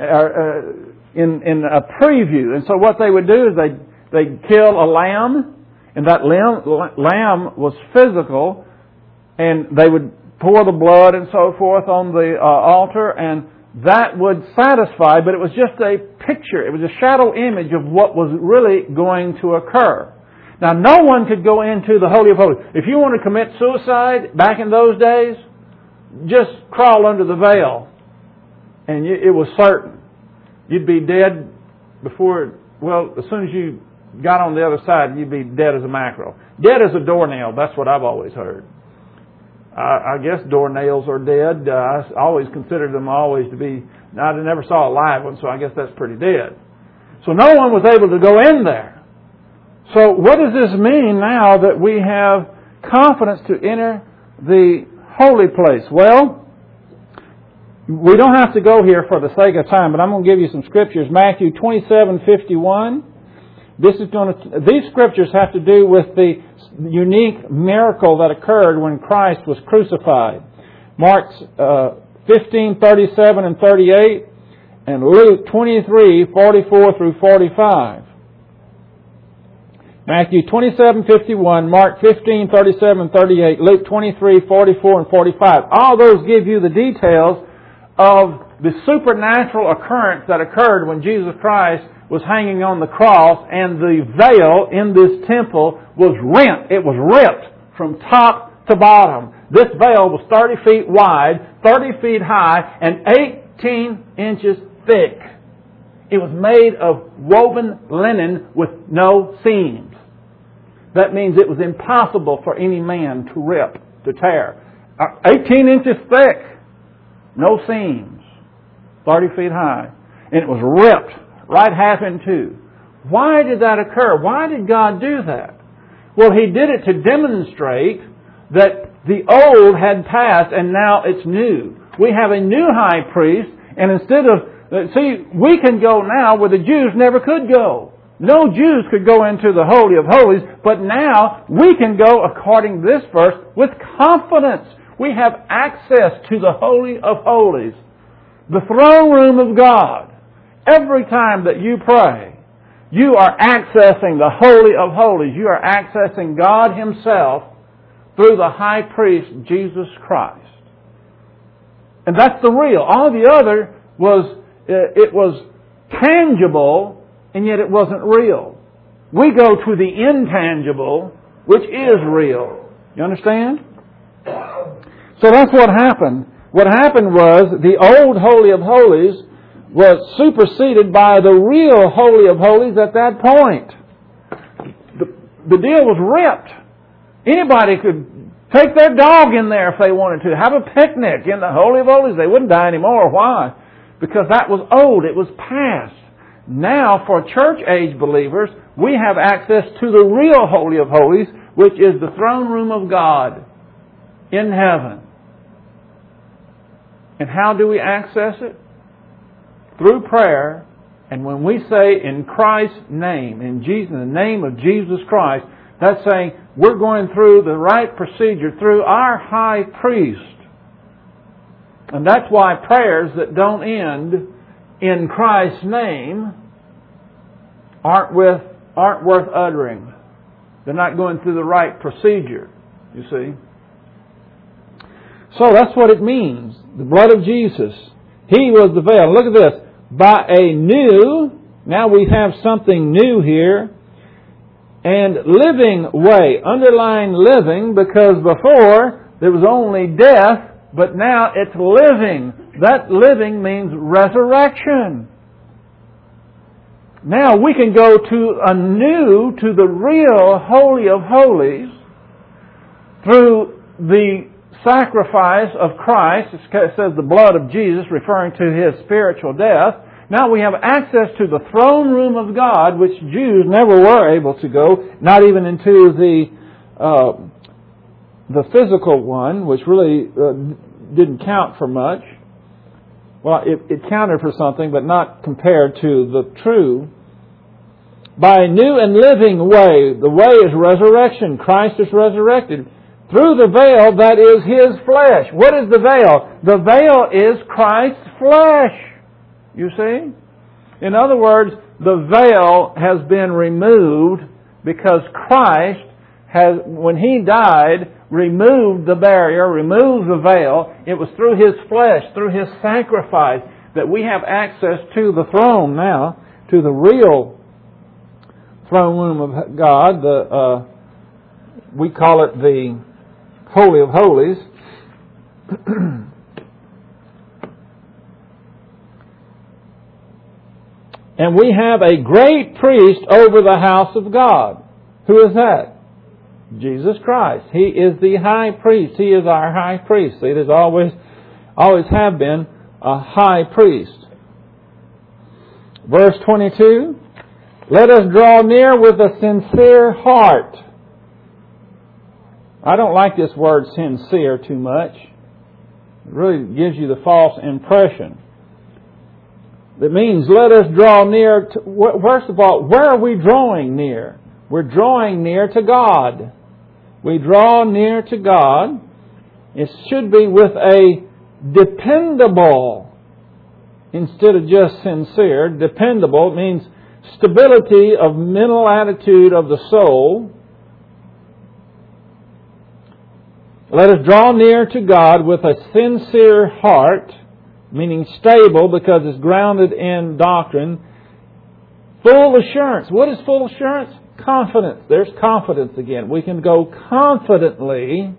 C: a preview. And so what they would do is they'd kill a lamb, and that lamb was physical, and they would pour the blood and so forth on the altar, and that would satisfy, but it was just a picture. It was a shadow image of what was really going to occur. Now, no one could go into the Holy of Holies. If you want to commit suicide back in those days, just crawl under the veil, and it was certain. You'd be dead before, as soon as you got on the other side, you'd be dead as a mackerel. Dead as a doornail, that's what I've always heard. I guess doornails are dead. I always considered them always to be, I never saw a live one, so I guess that's pretty dead. So no one was able to go in there. So what does this mean now that we have confidence to enter the holy place? Well, we don't have to go here for the sake of time, but I'm going to give you some scriptures. Matthew 27:51. These scriptures have to do with the unique miracle that occurred when Christ was crucified. Mark 15:37 and 38, and Luke 23:44 through 45. Matthew 27:51, Mark 15:37 and 38, Luke 23:44 and 45. All those give you the details of the supernatural occurrence that occurred when Jesus Christ was hanging on the cross and the veil in this temple was rent. It was ripped from top to bottom. This veil was 30 feet wide, 30 feet high, and 18 inches thick. It was made of woven linen with no seams. That means it was impossible for any man to rip, to tear. 18 inches thick, no seams, 30 feet high. And it was ripped right half in two. Why did that occur? Why did God do that? Well, He did it to demonstrate that the old had passed and now it's new. We have a new high priest, and instead of, we can go now where the Jews never could go. No Jews could go into the Holy of Holies, but now we can go, according to this verse, with confidence. We have access to the Holy of Holies, the throne room of God. Every time that you pray, you are accessing the Holy of Holies. You are accessing God Himself through the high priest, Jesus Christ. And that's the real. All the other was tangible, and yet it wasn't real. We go to the intangible, which is real. You understand? So that's what happened. What happened was the old Holy of Holies was superseded by the real Holy of Holies at that point. The deal was ripped. Anybody could take their dog in there if they wanted to. Have a picnic in the Holy of Holies. They wouldn't die anymore. Why? Because that was old. It was past. Now, for church age believers, we have access to the real Holy of Holies, which is the throne room of God in heaven. And how do we access it? Through prayer. And when we say in Christ's name, in the name of Jesus Christ, that's saying we're going through the right procedure through our high priest. And that's why prayers that don't end in Christ's name aren't worth uttering. They're not going through the right procedure, you see. So that's what it means. The blood of Jesus. He was the veil. Look at this. By a new, now we have something new here, and living way. Underline living, because before there was only death, but now it's living. That living means resurrection. Now we can go to the real Holy of Holies through the sacrifice of Christ. It says the blood of Jesus, referring to His spiritual death. Now we have access to the throne room of God, which Jews never were able to go, not even into the physical one, which really didn't count for much. Well, it counted for something, but not compared to the true. By a new and living way. The way is resurrection. Christ is resurrected. Through the veil that is His flesh. What is the veil? The veil is Christ's flesh. You see? In other words, the veil has been removed because Christ has, when He died, removed the barrier, removed the veil. It was through His flesh, through His sacrifice, that we have access to the throne now, to the real throne room of God. We call it the Holy of Holies. And we have a great priest over the house of God. Who is that? Jesus Christ. He is the high priest. He is our high priest. It has always have been a high priest. Verse 22, Let us draw near with a sincere heart. I don't like this word sincere too much. It really gives you the false impression. It means let us draw near to, first of all, where are we drawing near? We're drawing near to God. We draw near to God. It should be with a dependable, instead of just sincere, dependable. It means stability of mental attitude of the soul. Let us draw near to God with a sincere heart, meaning stable because it's grounded in doctrine. Full assurance. What is full assurance? Confidence. There's confidence again. We can go confidently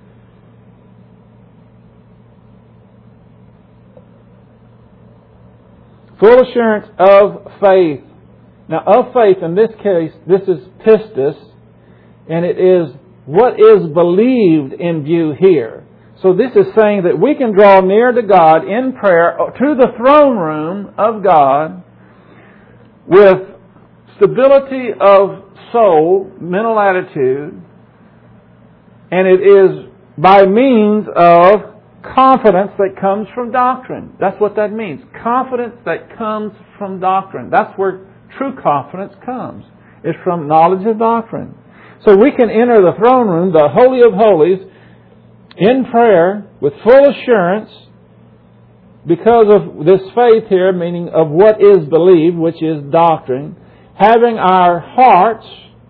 C: full assurance of faith. Now, of faith, in this case, this is pistis, and it is what is believed in view here. So this is saying that we can draw near to God in prayer to the throne room of God with stability of soul, mental attitude, and it is by means of confidence that comes from doctrine. That's what that means. Confidence that comes from doctrine. That's where true confidence comes. It's from knowledge of doctrine. So we can enter the throne room, the Holy of Holies, in prayer with full assurance because of this faith here, meaning of what is believed, which is doctrine, having our hearts,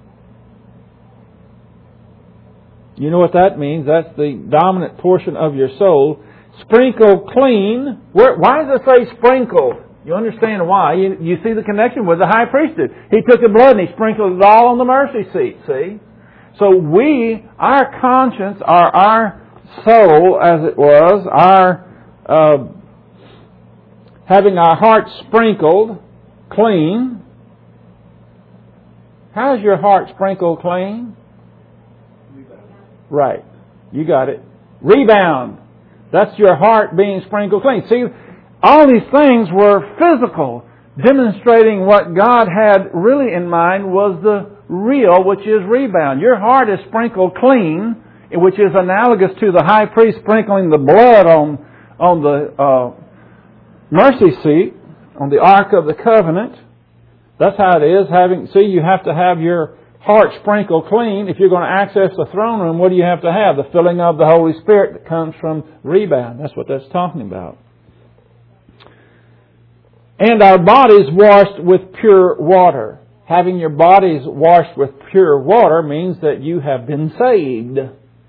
C: you know what that means, that's the dominant portion of your soul, sprinkled clean. Why does it say sprinkled? You understand why. You see the connection with the high priesthood. He took the blood and He sprinkled it all on the mercy seat, see? So our conscience, our soul, as it was, having our heart sprinkled clean. How's your heart sprinkled clean? Right. You got it. Rebound. That's your heart being sprinkled clean. See, all these things were physical, demonstrating what God had really in mind was the real, which is rebound. Your heart is sprinkled clean, which is analogous to the high priest sprinkling the blood on the mercy seat, on the Ark of the Covenant. That's how it is. You have to have your heart sprinkled clean. If you're going to access the throne room, what do you have to have? The filling of the Holy Spirit that comes from rebound. That's what that's talking about. And our bodies washed with pure water. Having your bodies washed with pure water means that you have been saved.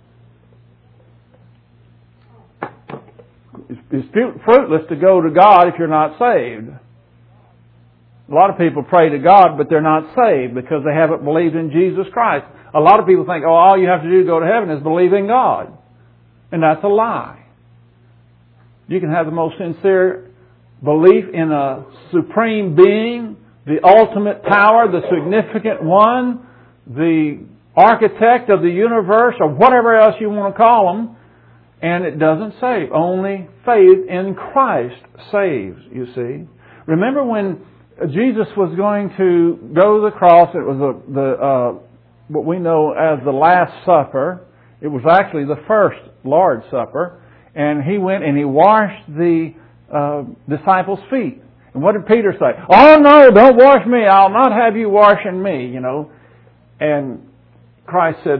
C: It's fruitless to go to God if you're not saved. A lot of people pray to God, but they're not saved because they haven't believed in Jesus Christ. A lot of people think, all you have to do to go to heaven is believe in God. And that's a lie. You can have the most sincere belief in a supreme being, the ultimate power, the significant one, the architect of the universe, or whatever else you want to call him, and it doesn't save. Only faith in Christ saves, you see. Remember when Jesus was going to go to the cross, it was what we know as the Last Supper. It was actually the first Lord's Supper. And He went and He washed the disciples' feet. And what did Peter say? Oh no, don't wash me. I'll not have you washing me, And Christ said,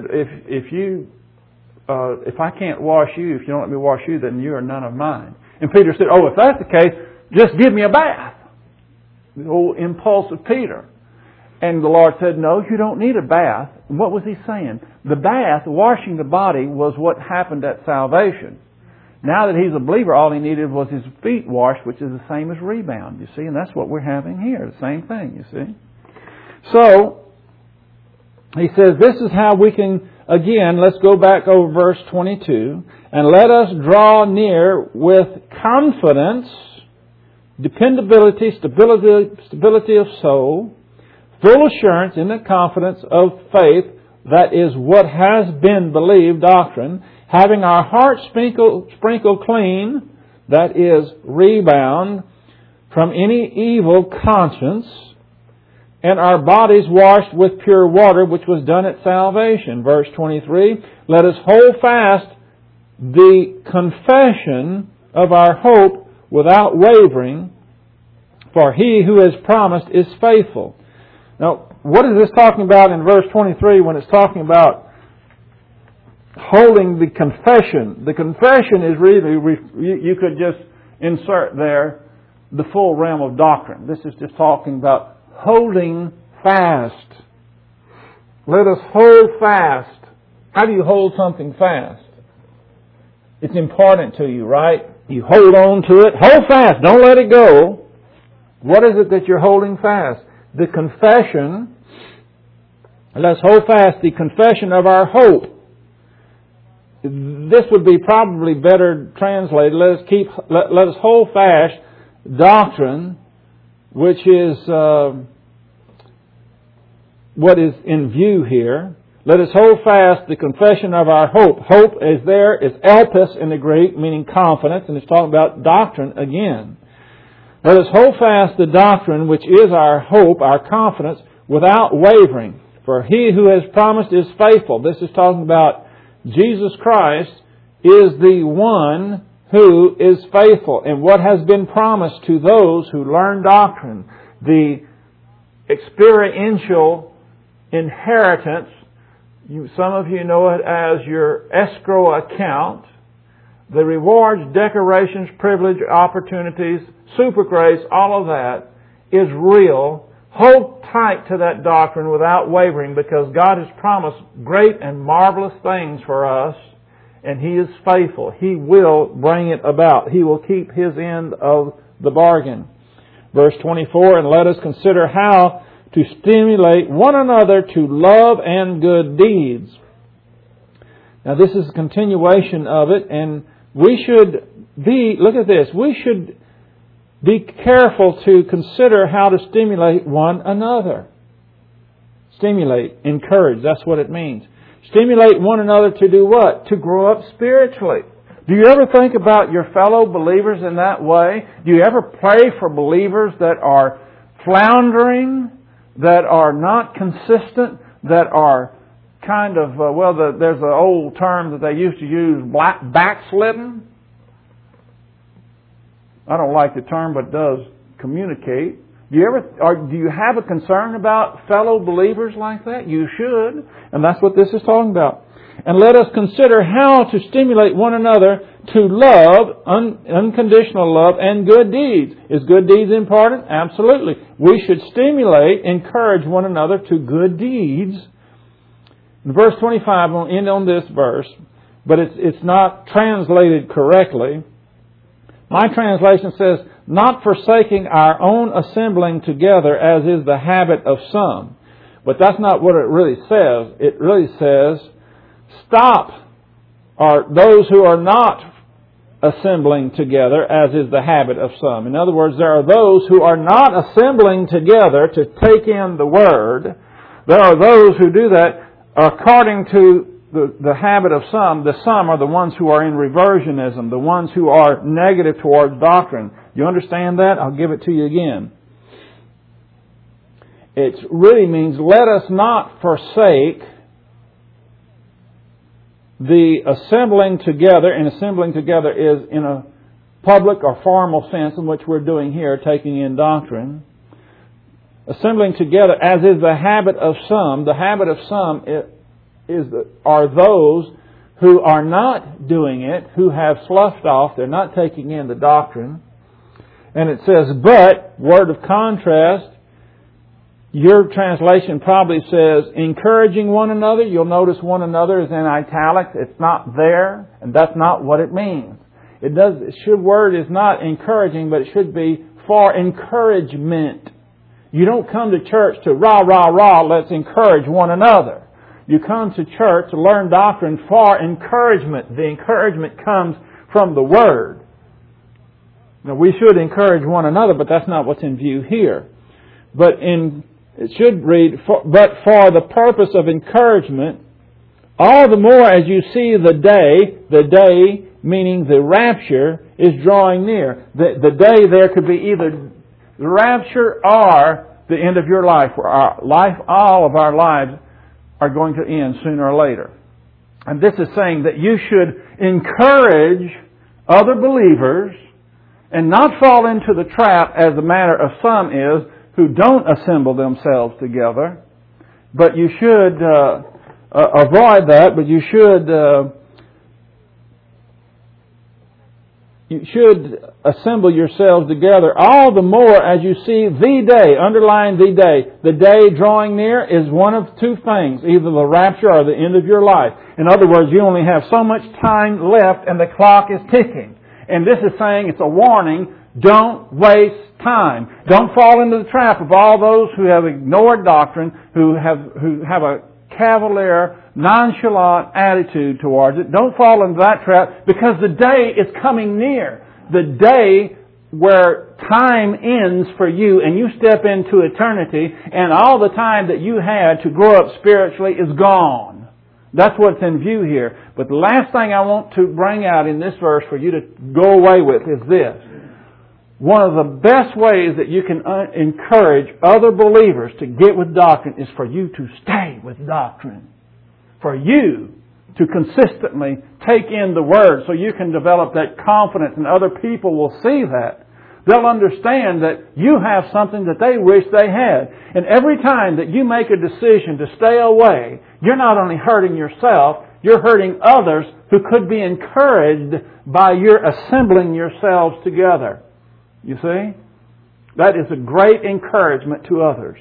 C: if I can't wash you, if you don't let me wash you, then you are none of mine. And Peter said, if that's the case, just give me a bath. The old impulsive Peter. And the Lord said, no, you don't need a bath. And what was He saying? The bath, washing the body, was what happened at salvation. Now that he's a believer, all he needed was his feet washed, which is the same as rebound, you see. And that's what we're having here, the same thing, you see. So, he says, this is how we can, again, let's go back over verse 22. And let us draw near with confidence, dependability, stability of soul, full assurance in the confidence of faith, that is what has been believed, doctrine, having our hearts sprinkled clean, that is rebound, from any evil conscience, and our bodies washed with pure water, which was done at salvation. Verse 23, let us hold fast the confession of our hope without wavering, for He who has promised is faithful. Now, what is this talking about in verse 23 when it's talking about holding the confession? The confession is really, you could just insert there the full realm of doctrine. This is just talking about holding fast. Let us hold fast. How do you hold something fast? It's important to you, right? You hold on to it. Hold fast. Don't let it go. What is it that you're holding fast? The confession. Let's hold fast the confession of our hope. This would be probably better translated. Let us hold fast doctrine, which is what is in view here. Let us hold fast the confession of our hope. Hope is there, is elpis in the Greek, meaning confidence, and it's talking about doctrine again. Let us hold fast the doctrine which is our hope, our confidence, without wavering. For He who has promised is faithful. This is talking about Jesus Christ is the one who is faithful. And what has been promised to those who learn doctrine, the experiential inheritance, some of you know it as your escrow account, the rewards, decorations, privilege, opportunities, super grace, all of that is real. Hold tight to that doctrine without wavering, because God has promised great and marvelous things for us, and He is faithful. He will bring it about. He will keep His end of the bargain. Verse 24, and let us consider how to stimulate one another to love and good deeds. Now this is a continuation of it, and we should be, look at this, we should be careful to consider how to stimulate one another. Stimulate, encourage, that's what it means. Stimulate one another to do what? To grow up spiritually. Do you ever think about your fellow believers in that way? Do you ever pray for believers that are floundering, that are not consistent, that are kind of, there's an old term that they used to use, backslidden? I don't like the term, but it does communicate. Do you have a concern about fellow believers like that? You should. And that's what this is talking about. And let us consider how to stimulate one another to love, unconditional love, and good deeds. Is good deeds important? Absolutely. We should stimulate, encourage one another to good deeds. In verse 25, I'm going to end on this verse, but it's not translated correctly. My translation says, not forsaking our own assembling together as is the habit of some. But that's not what it really says. It really says, stop those who are not assembling together as is the habit of some. In other words, there are those who are not assembling together to take in the Word. There are those who do that according to the habit of some. The some are the ones who are in reversionism, the ones who are negative towards doctrine. You understand that? I'll give it to you again. It really means let us not forsake the assembling together, and assembling together is in a public or formal sense in which we're doing here, taking in doctrine. Assembling together as is the habit of some. The habit of some are those who are not doing it, who have sloughed off, they're not taking in the doctrine. And it says, but, word of contrast, your translation probably says encouraging one another. You'll notice one another is in italics. It's not there, and that's not what it means. Word is not encouraging, but it should be for encouragement. You don't come to church to rah, rah, rah, let's encourage one another. You come to church to learn doctrine for encouragement. The encouragement comes from the Word. Now, we should encourage one another, but that's not what's in view here. It should read, but for the purpose of encouragement, all the more as you see the day meaning the rapture, is drawing near. The day there could be either the rapture or the end of your life, where all of our lives are going to end sooner or later. And this is saying that you should encourage other believers and not fall into the trap, as the matter of some is, who don't assemble themselves together. But you should avoid that, but you should assemble yourselves together all the more as you see the day, underline the day. The day drawing near is one of two things, either the rapture or the end of your life. In other words, you only have so much time left and the clock is ticking. And this is saying, it's a warning, don't waste time. Don't fall into the trap of all those who have ignored doctrine, who have a cavalier, nonchalant attitude towards it. Don't fall into that trap, because the day is coming near. The day where time ends for you and you step into eternity, and all the time that you had to grow up spiritually is gone. That's what's in view here. But the last thing I want to bring out in this verse for you to go away with is this. One of the best ways that you can encourage other believers to get with doctrine is for you to stay with doctrine. For you to consistently take in the Word so you can develop that confidence, and other people will see that. They'll understand that you have something that they wish they had. And every time that you make a decision to stay away, you're not only hurting yourself, you're hurting others who could be encouraged by your assembling yourselves together. You see? That is a great encouragement to others.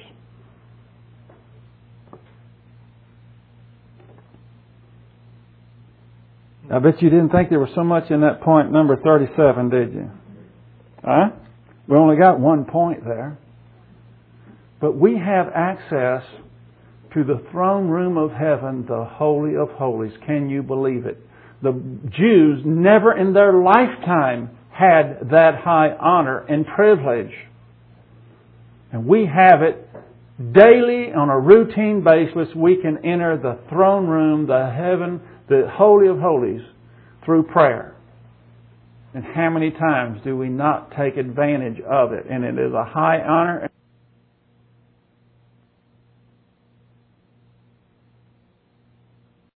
C: I bet you didn't think there was so much in that point number 37, did you? Huh? We only got one point there. But we have access to the throne room of heaven, the Holy of Holies. Can you believe it? The Jews never in their lifetime had that high honor and privilege. And we have it daily on a routine basis. We can enter the throne room, the heaven, the Holy of Holies through prayer. And how many times do we not take advantage of it? And it is a high honor